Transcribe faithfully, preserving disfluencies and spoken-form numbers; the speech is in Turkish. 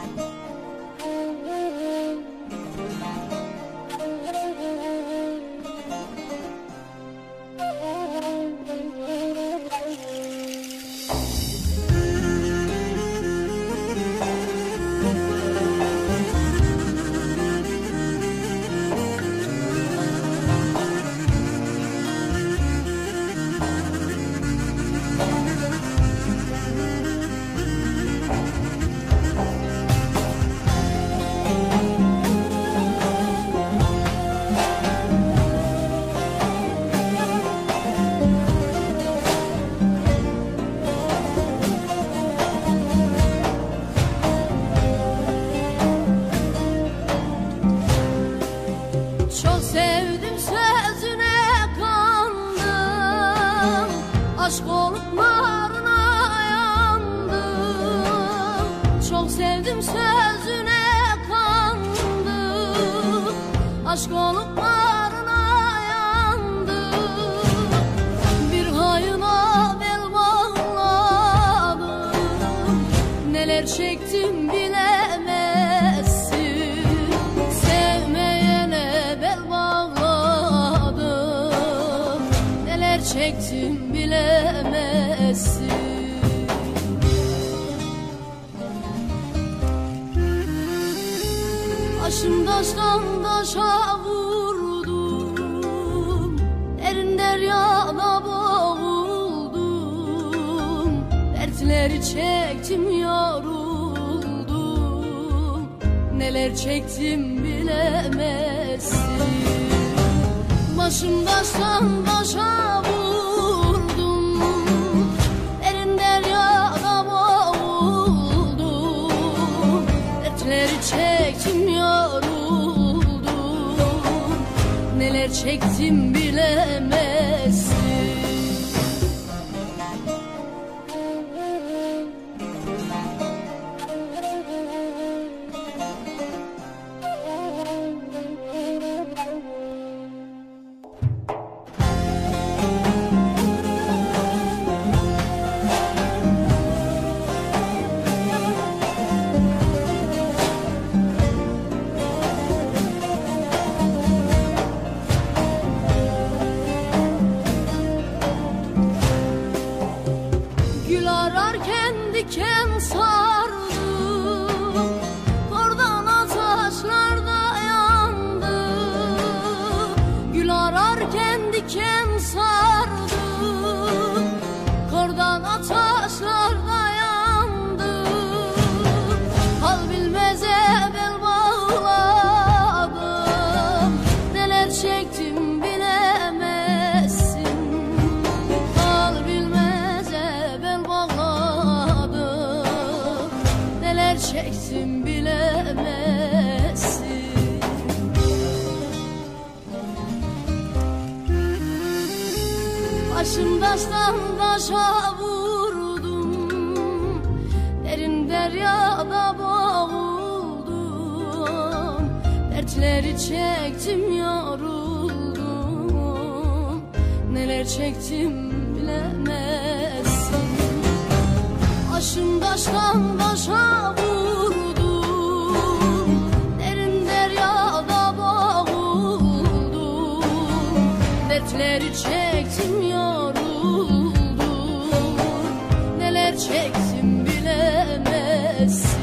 Aşk olup narına yandım. Çok sevdim sözüne kandım. Aşk olup narına yandım. Bir hayına bel bağladım. Neler çektim bilemezsin. Sevmeyene bel bağladım. Neler çektim bilemezsin. Başım taştan taşa vurdum. Derin deryada boğuldum. Dertleri çektim yoruldum. Neler çektim bilemezsin. Başım taştan taşa vurdum. Derin deryada boğuldum. Dertleri çektim yoruldum. Neler çektim bilemezsin. Diken sardım, kordana taşlarda yandım. Gül ararken diken sardım, kordana taşlarda yandım. Hal bilmeze bel bağladım. Neler çektim bilemezsin. Hal bilmeze bel bağladım. Neler çektim bilemezsin. Başım taştan taşa vurdum. Derin deryada boğuldum. Dertleri çektim yoruldum. Neler çektim bilemezsin. Başım taştan taşa vurdum. Derin deryada boğuldum. Dertleri çektim yoruldum. Neler çektim bilemezsin.